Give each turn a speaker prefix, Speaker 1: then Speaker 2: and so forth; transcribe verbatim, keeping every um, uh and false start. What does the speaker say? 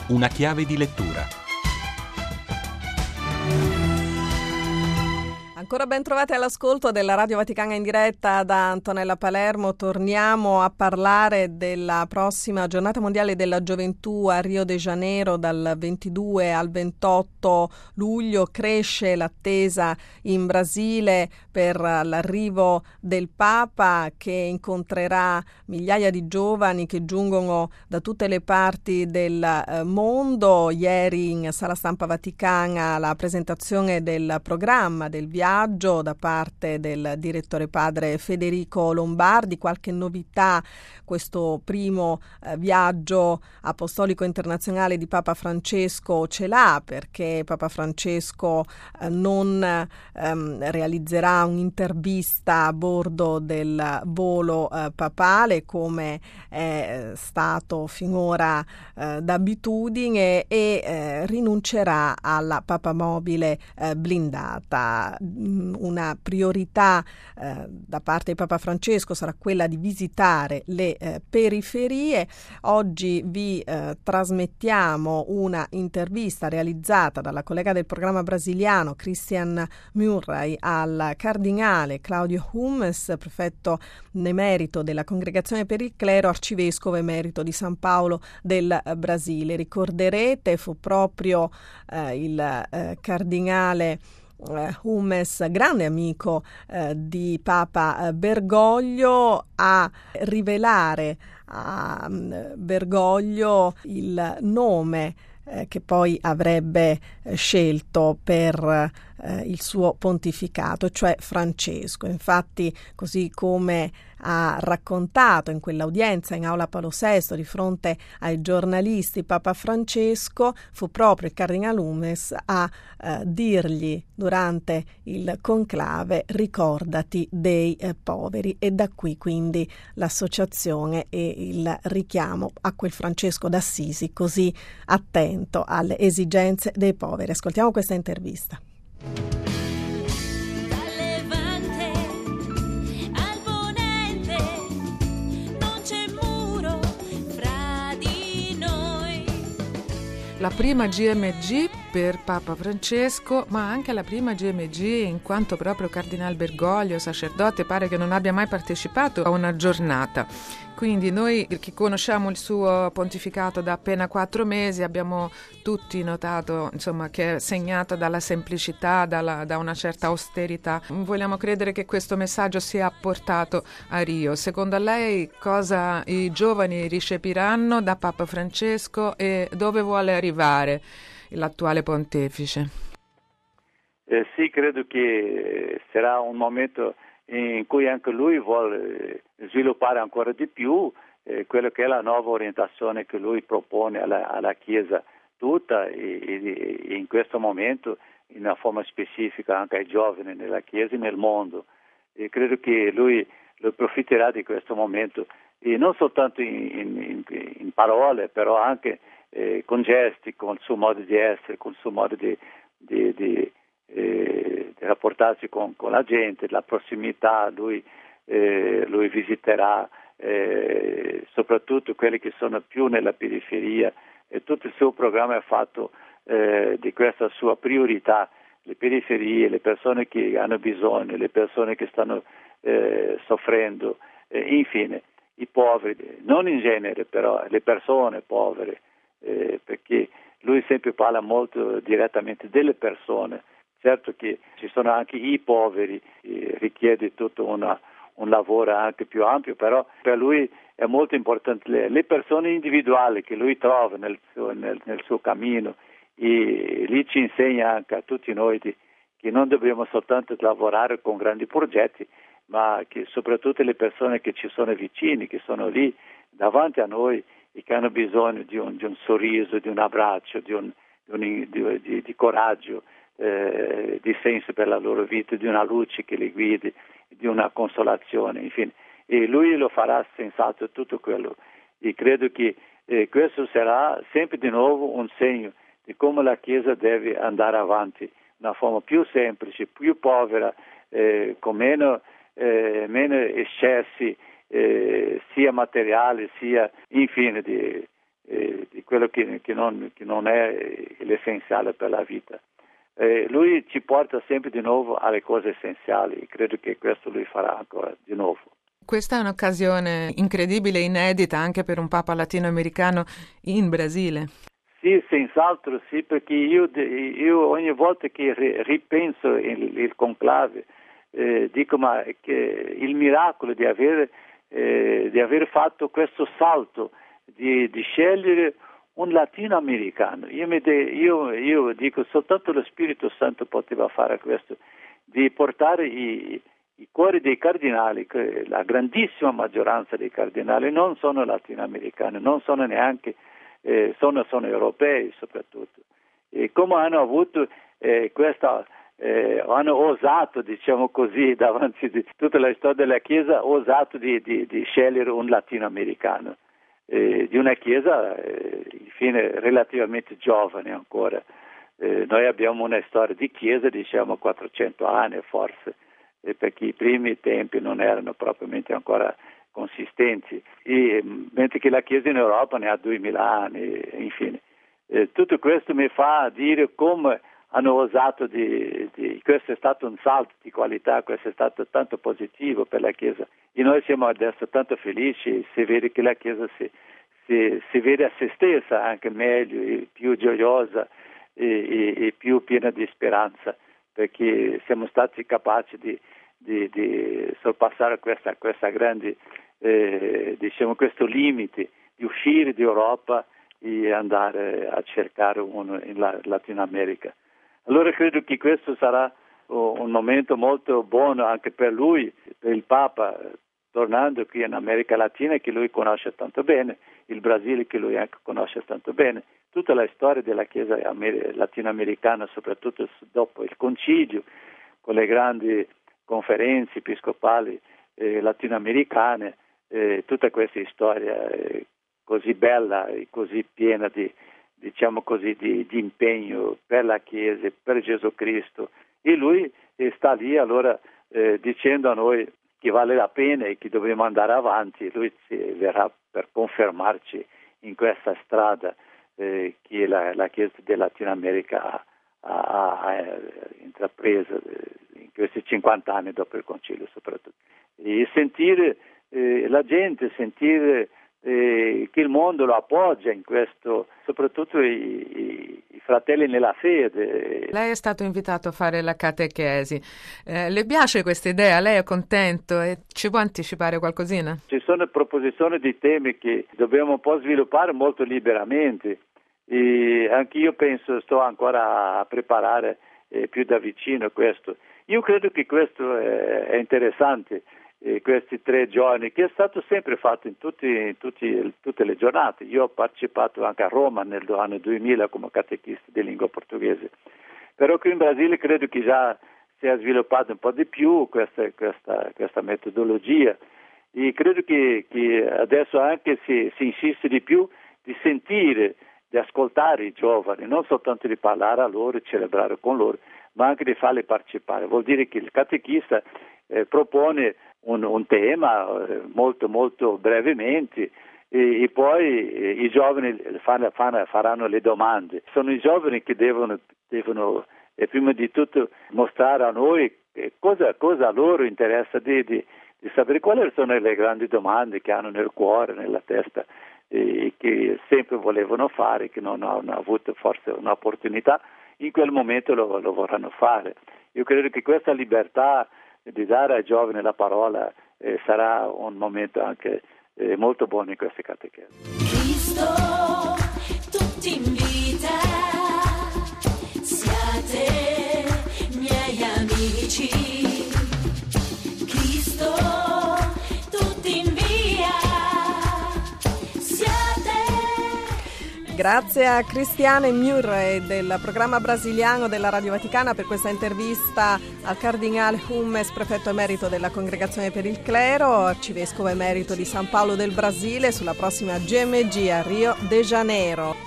Speaker 1: Una chiave di lettura.
Speaker 2: Ancora ben trovati all'ascolto della Radio Vaticana in diretta da Antonella Palermo. Torniamo a parlare della prossima giornata mondiale della gioventù a Rio de Janeiro dal ventidue al ventotto luglio. Cresce l'attesa in Brasile per l'arrivo del Papa, che incontrerà migliaia di giovani che giungono da tutte le parti del mondo. Ieri in Sala Stampa Vaticana la presentazione del programma del viaggio da parte del direttore padre Federico Lombardi. Qualche novità: questo primo eh, viaggio apostolico internazionale di Papa Francesco ce l'ha, perché Papa Francesco eh, non ehm, realizzerà un'intervista a bordo del volo eh, papale come è stato finora eh, d'abitudine, e eh, rinuncerà alla papamobile eh, blindata. Una priorità eh, da parte di Papa Francesco sarà quella di visitare le eh, periferie. Oggi vi eh, trasmettiamo una intervista realizzata dalla collega del programma brasiliano Christian Murray al cardinale Claudio Hummes, prefetto emerito della Congregazione per il Clero, arcivescovo emerito di San Paolo del Brasile. Ricorderete, fu proprio eh, il eh, cardinale Hummes, grande amico eh, di Papa Bergoglio, a rivelare a um, Bergoglio il nome eh, che poi avrebbe eh, scelto per eh, il suo pontificato, cioè Francesco. Infatti, così come ha raccontato in quell'udienza in Aula Paolo sesto di fronte ai giornalisti Papa Francesco, fu proprio il cardinale Hummes a eh, dirgli durante il conclave: ricordati dei eh, poveri. E da qui quindi l'associazione e il richiamo a quel Francesco d'Assisi così attento alle esigenze dei poveri. Ascoltiamo questa intervista.
Speaker 3: La prima G M G per Papa Francesco, ma anche la prima G M G in quanto proprio Cardinal Bergoglio, sacerdote, pare che non abbia mai partecipato a una giornata. Quindi noi che conosciamo il suo pontificato da appena quattro mesi abbiamo tutti notato, insomma, che è segnato dalla semplicità, dalla, da una certa austerità. Vogliamo credere che questo messaggio sia portato a Rio. Secondo lei cosa i giovani ricepiranno da Papa Francesco e dove vuole arrivare l'attuale pontefice?
Speaker 4: Eh, sì, credo che sarà un momento in cui anche lui vuole sviluppare ancora di più eh, quello che è la nuova orientazione che lui propone alla, alla Chiesa tutta, e, e, e in questo momento in una forma specifica anche ai giovani nella Chiesa e nel mondo. E credo che lui lo approfitterà di questo momento, e non soltanto in, in, in parole, però anche eh, con gesti, con il suo modo di essere, con il suo modo di, di, di Eh, di rapportarsi con, con la gente, la prossimità. Lui, eh, lui visiterà eh, soprattutto quelli che sono più nella periferia, e tutto il suo programma è fatto eh, di questa sua priorità: le periferie, le persone che hanno bisogno, le persone che stanno eh, soffrendo, eh, infine i poveri, non in genere però le persone povere, eh, perché lui sempre parla molto direttamente delle persone. Certo che ci sono anche i poveri, eh, richiede tutto una, un lavoro anche più ampio, però per lui è molto importante le, le persone individuali che lui trova nel suo, nel, nel suo cammino, e lì ci insegna anche a tutti noi di, che non dobbiamo soltanto lavorare con grandi progetti, ma che soprattutto le persone che ci sono vicini, che sono lì davanti a noi e che hanno bisogno di un, di un sorriso, di un abbraccio, di, un, di, un, di, di, di coraggio, Eh, di senso per la loro vita, di una luce che li guidi, di una consolazione, infine. E lui lo farà senz'altro tutto quello. E credo che eh, questo sarà sempre di nuovo un segno di come la Chiesa deve andare avanti, una forma più semplice, più povera, eh, con meno, eh, meno eccessi, eh, sia materiali sia infine di, eh, di quello che, che, non, che non è l'essenziale per la vita. Eh, lui ci porta sempre di nuovo alle cose essenziali e credo che questo lui farà ancora di nuovo.
Speaker 3: Questa è un'occasione incredibile, inedita anche per un Papa latinoamericano in Brasile.
Speaker 4: Sì, senz'altro sì, perché io, io ogni volta che ripenso il, il conclave eh, dico ma che il miracolo di aver, eh, di aver fatto questo salto, di, di scegliere un latinoamericano. Io, mi de, io, io dico soltanto lo Spirito Santo poteva fare questo, di portare i, i cuori dei cardinali, la grandissima maggioranza dei cardinali non sono latinoamericani, non sono neanche, eh, sono, sono europei soprattutto. E come hanno avuto eh, questa, eh, hanno osato, diciamo così, davanti a tutta la storia della Chiesa, osato di, di, di scegliere un latinoamericano. Eh, di una chiesa eh, infine relativamente giovane ancora. Eh, noi abbiamo una storia di chiesa, diciamo quattrocento anni forse, eh, perché i primi tempi non erano propriamente ancora consistenti, e, mentre che la chiesa in Europa ne ha duemila anni, e, infine. Eh, tutto questo mi fa dire come hanno osato di, di... Questo è stato un salto di qualità, questo è stato tanto positivo per la Chiesa. E noi siamo adesso tanto felici, si vede che la Chiesa si, si, si vede a se stessa anche meglio, e più gioiosa e, e, e più piena di speranza, perché siamo stati capaci di, di, di sorpassare questa, questa grande, eh, diciamo, questo limite, di uscire d'Europa e andare a cercare uno in Latino America. Allora credo che questo sarà un momento molto buono anche per lui, per il Papa, tornando qui in America Latina che lui conosce tanto bene, il Brasile che lui anche conosce tanto bene, tutta la storia della Chiesa latinoamericana, soprattutto dopo il concilio, con le grandi conferenze episcopali eh, latinoamericane, eh, tutta questa storia eh, così bella e così piena di, diciamo così, di, di impegno per la Chiesa, per Gesù Cristo. E lui sta lì allora eh, dicendo a noi che vale la pena e che dobbiamo andare avanti. Lui ci verrà per confermarci in questa strada eh, che la, la Chiesa del Latino America ha, ha, ha intrapreso in questi cinquanta anni dopo il Concilio soprattutto. E sentire eh, la gente, sentire Eh, che il mondo lo appoggia in questo, soprattutto i, i, i fratelli nella fede.
Speaker 3: Lei è stato invitato a fare la catechesi. Eh, le piace questa idea? Lei è contento e ci può anticipare qualcosina?
Speaker 4: Ci sono proposizioni di temi che dobbiamo un po' sviluppare molto liberamente e anche io penso, sto ancora a preparare eh, più da vicino questo. Io credo che questo è, è interessante. Eh, questi tre giorni, che è stato sempre fatto in, tutti, in tutti, tutte le giornate. Io ho partecipato anche a Roma nell'anno duemila come catechista di lingua portoghese, però qui in Brasile credo che già si è sviluppato un po' di più questa, questa, questa metodologia e credo che, che adesso anche si, si insiste di più di sentire, di ascoltare i giovani, non soltanto di parlare a loro, celebrare con loro, ma anche di farli partecipare. Vuol dire che il catechista eh, propone Un, un tema eh, molto molto brevemente e, e poi eh, i giovani fanno, fanno, faranno le domande. Sono i giovani che devono, devono eh, prima di tutto mostrare a noi eh, cosa, cosa a loro interessa di, di, di sapere quali sono le grandi domande che hanno nel cuore, nella testa e eh, che sempre volevano fare, che non hanno avuto forse un'opportunità, in quel momento lo, lo vorranno fare. Io credo che questa libertà di dare ai giovani la parola eh, sarà un momento anche eh, molto buono in queste catechesi.
Speaker 1: Cristo tutti invita, siate miei amici. Cristo tutti invia, siate.
Speaker 2: Grazie a Cristiane Murray del programma brasiliano della Radio Vaticana per questa intervista al Cardinale Hummes, prefetto emerito della Congregazione per il Clero, arcivescovo emerito di San Paolo del Brasile, sulla prossima G M G a Rio de Janeiro.